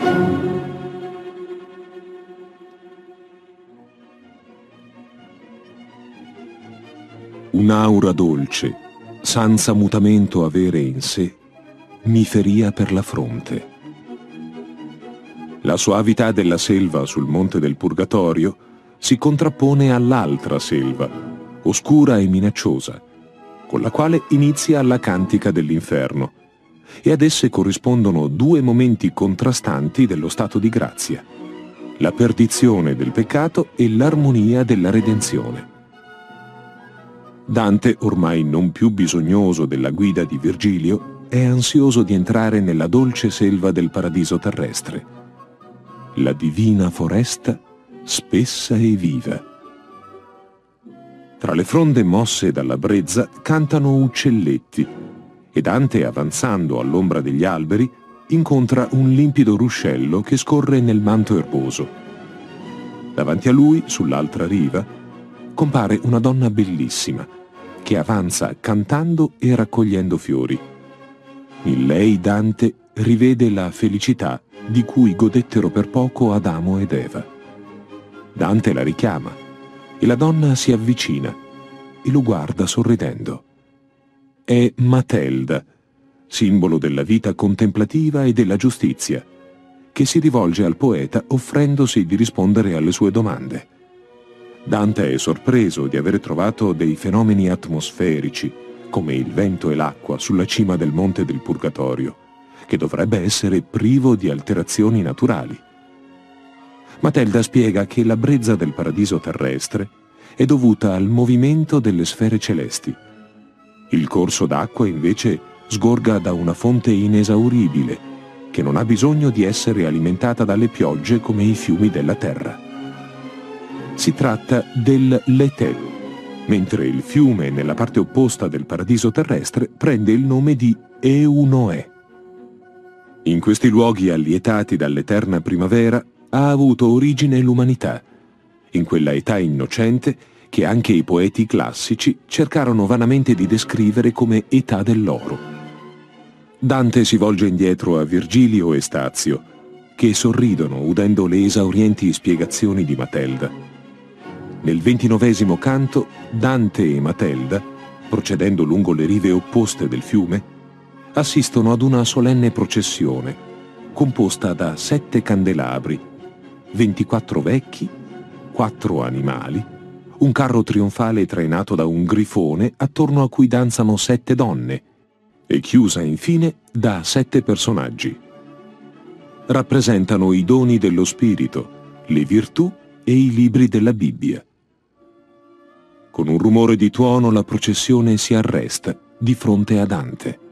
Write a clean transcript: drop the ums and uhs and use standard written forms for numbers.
Un'aura dolce, senza mutamento avere in sé, mi feria per la fronte. La soavità della selva sul monte del Purgatorio si contrappone all'altra selva, oscura e minacciosa, con la quale inizia la cantica dell'inferno, e ad esse corrispondono due momenti contrastanti dello stato di grazia: la perdizione del peccato e l'armonia della redenzione. Dante, ormai non più bisognoso della guida di Virgilio, è ansioso di entrare nella dolce selva del paradiso terrestre, la divina foresta spessa e viva. Tra le fronde mosse dalla brezza cantano uccelletti, e Dante, avanzando all'ombra degli alberi, incontra un limpido ruscello che scorre nel manto erboso. Davanti a lui, sull'altra riva, compare una donna bellissima, che avanza cantando e raccogliendo fiori. In lei Dante rivede la felicità di cui godettero per poco Adamo ed Eva. Dante la richiama e la donna si avvicina e lo guarda sorridendo. È Matelda, simbolo della vita contemplativa e della giustizia, che si rivolge al poeta offrendosi di rispondere alle sue domande. Dante è sorpreso di aver trovato dei fenomeni atmosferici, come il vento e l'acqua, sulla cima del monte del Purgatorio, che dovrebbe essere privo di alterazioni naturali. Matelda spiega che la brezza del paradiso terrestre è dovuta al movimento delle sfere celesti. Il corso d'acqua invece sgorga da una fonte inesauribile, che non ha bisogno di essere alimentata dalle piogge come i fiumi della terra. Si tratta del Letè, mentre il fiume nella parte opposta del paradiso terrestre prende il nome di Eunoè. In questi luoghi allietati dall'eterna primavera ha avuto origine l'umanità, in quella età innocente che anche i poeti classici cercarono vanamente di descrivere come età dell'oro. Dante si volge indietro a Virgilio e Stazio, che sorridono udendo le esaurienti spiegazioni di Matelda. Nel 29° canto, Dante e Matelda, procedendo lungo le rive opposte del fiume, assistono ad una solenne processione, composta da 7 candelabri, 24 vecchi, 4 animali, un carro trionfale trainato da un grifone attorno a cui danzano 7 donne, e chiusa infine da 7 personaggi. Rappresentano i doni dello spirito, le virtù e i libri della Bibbia. Con un rumore di tuono la processione si arresta di fronte a Dante.